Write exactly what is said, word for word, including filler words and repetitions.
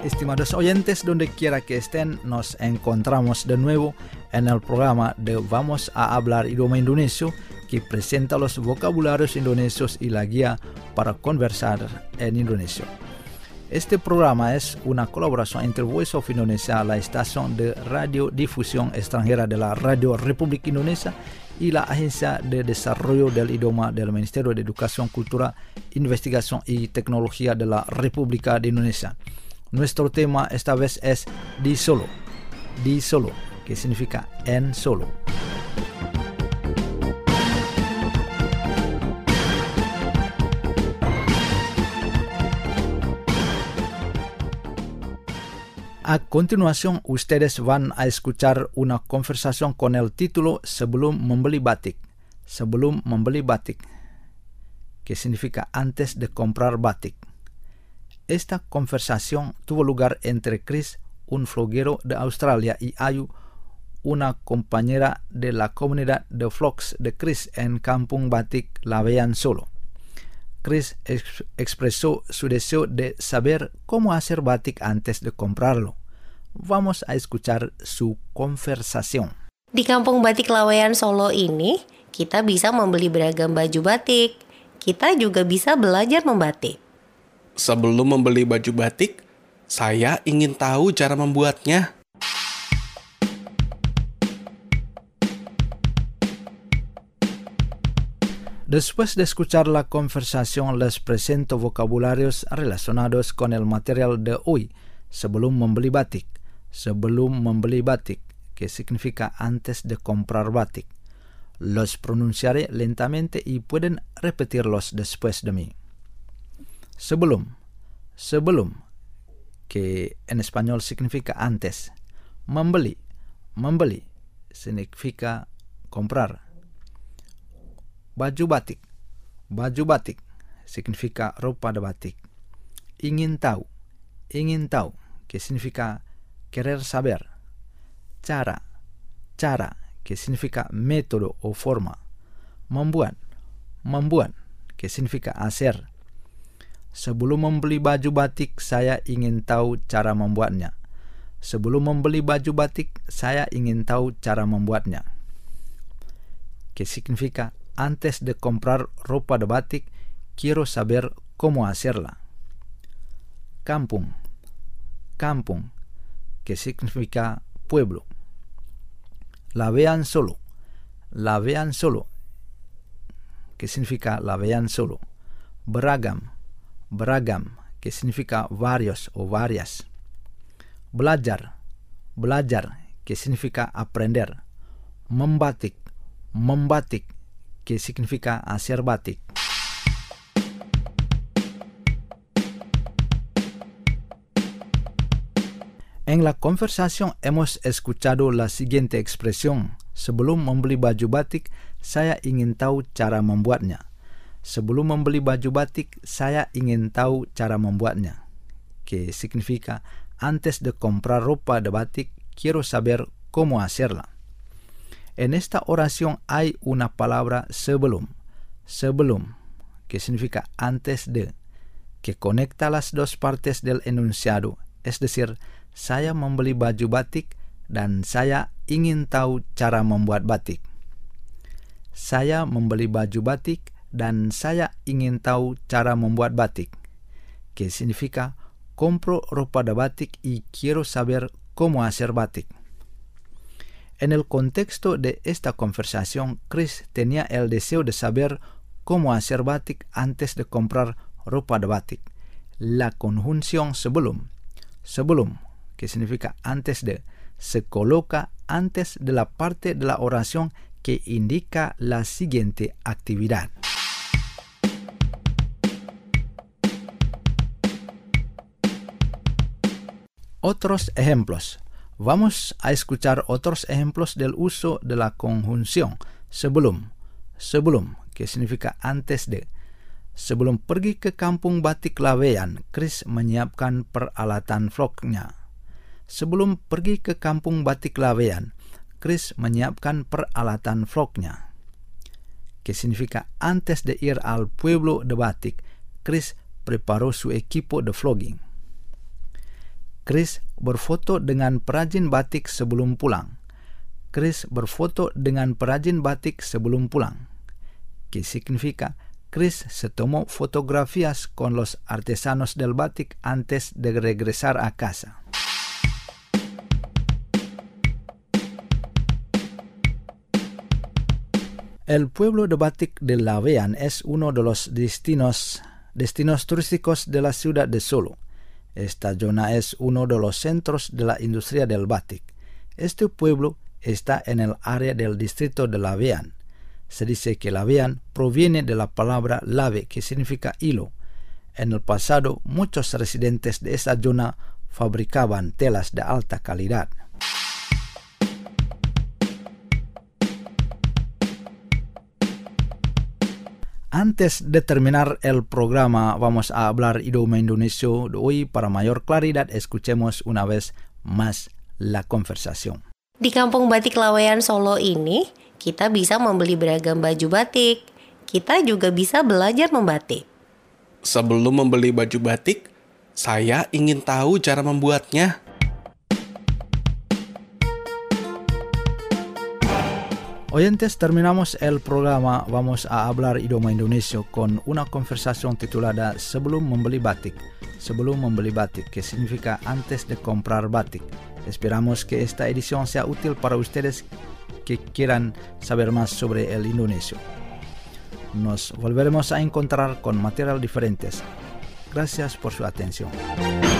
Estimados oyentes, donde quiera que estén, nos encontramos de nuevo en el programa de Vamos a Hablar Idioma Indonesio, que presenta los vocabularios indonesios y la guía para conversar en indonesio. Este programa es una colaboración entre Voice of Indonesia, la estación de radiodifusión extranjera de la Radio Republik Indonesia, y la Agencia de Desarrollo del Idioma del Ministerio de Educación, Cultura, Investigación y Tecnología de la República de Indonesia. Nuestro tema esta vez es di solo, di solo, que significa en solo. A continuación, ustedes van a escuchar una conversación con el título Sebelum Membeli Batik, Sebelum Membeli Batik, que significa antes de comprar batik. Esta conversación tuvo lugar entre Chris, un vloguero de Australia, y Ayu, una compañera de la comunidad de vlogs de Chris en Kampung Batik Laweyan, Solo. Chris ex- expresó su deseo de saber cómo hacer batik antes de comprarlo. Vamos a escuchar su conversación. Di Kampung Batik Laweyan Solo ini, kita bisa membeli beragam baju batik. Kita juga bisa belajar membatik. Sebelum membeli baju batik, saya ingin tahu cara membuatnya. Después de escuchar la conversación, les presento vocabularios relacionados con el material de hoy. Sebelum membeli batik, sebelum membeli batik, que significa antes de comprar batik. Los pronunciaré lentamente y pueden repetirlos después de mí. Sebelum, sebelum, que en español significa antes. Membeli, membeli, significa comprar. Baju batik, baju batik, significa ropa de batik. Ingin tahu, ingin tahu, que significa querer saber. Cara, cara, que significa método o forma. Membuat, membuat, que significa hacer. Sebelum membeli baju batik, saya ingin tahu cara membuatnya. Sebelum membeli baju batik, saya ingin tahu cara membuatnya. Que significa antes de comprar ropa de batik, quiero saber cómo hacerla. Kampung, kampung, que significa pueblo. Laweyan Solo, Laweyan Solo, que significa Laweyan Solo. Beragam, beragam, que significa varios o varias. Belajar, belajar, que significa aprender. Membatik, membatik, que significa hacer batik. En la conversación hemos escuchado la siguiente expresión. Sebelum membeli baju batik, saya ingin tahu cara membuatnya. Sebelum membeli baju batik, saya ingin tahu cara membuatnya. Que significa antes de comprar ropa de batik, quiero saber cómo hacerla. En esta oración hay una palabra sebelum, sebelum, que significa antes de, que conecta las dos partes del enunciado, es decir, saya membeli baju batik dan saya ingin tahu cara membuat batik. Saya membeli baju batik dan saya ingin tahu cara membuat batik, que significa compro ropa de batik y quiero saber cómo hacer batik. En el contexto de esta conversación, Chris tenía el deseo de saber cómo hacer batik antes de comprar ropa de batik. La conjunción sebelum, sebelum, que significa antes de, se coloca antes de la parte de la oración que indica la siguiente actividad. Otros ejemplos. Vamos a escuchar otros ejemplos del uso de la conjunción sebelum, sebelum, que significa antes de. Sebelum pergi ke Kampung Batik Laweyan, Chris menyiapkan peralatan vlognya. Sebelum pergi ke Kampung Batik Laweyan, Chris menyiapkan peralatan vlognya. Que significa antes de ir al pueblo de batik, Chris preparó su equipo de vlogging. Chris berfoto dengan perajin batik sebelum pulang. Chris berfoto dengan perajin batik sebelum pulang. ¿Qué significa? Chris se tomó fotografías con los artesanos del batik antes de regresar a casa. El pueblo de batik de Laweyan es uno de los destinos, destinos turísticos de la ciudad de Solo. Esta zona es uno de los centros de la industria del batik. Este pueblo está en el área del distrito de Laweyan. Se dice que Laweyan proviene de la palabra lave, que significa hilo. En el pasado, muchos residentes de esa zona fabricaban telas de alta calidad. Antes de terminar el programa, vamos a hablar idioma Indonesia de hoy. Para mayor claridad, escuchemos una vez más la conversación. Di Kampung Batik Laweyan Solo ini, kita bisa membeli beragam baju batik. Kita juga bisa belajar membatik. Sebelum membeli baju batik, saya ingin tahu cara membuatnya. Oyentes, terminamos el programa. Vamos a hablar idioma Indonesia con una conversación titulada Sebelum membeli batik. Sebelum membeli batik, que significa antes de comprar batik. Esperamos que esta edición sea útil para ustedes que quieran saber más sobre el indonesio. Nos volveremos a encontrar con material diferentes. Gracias por su atención.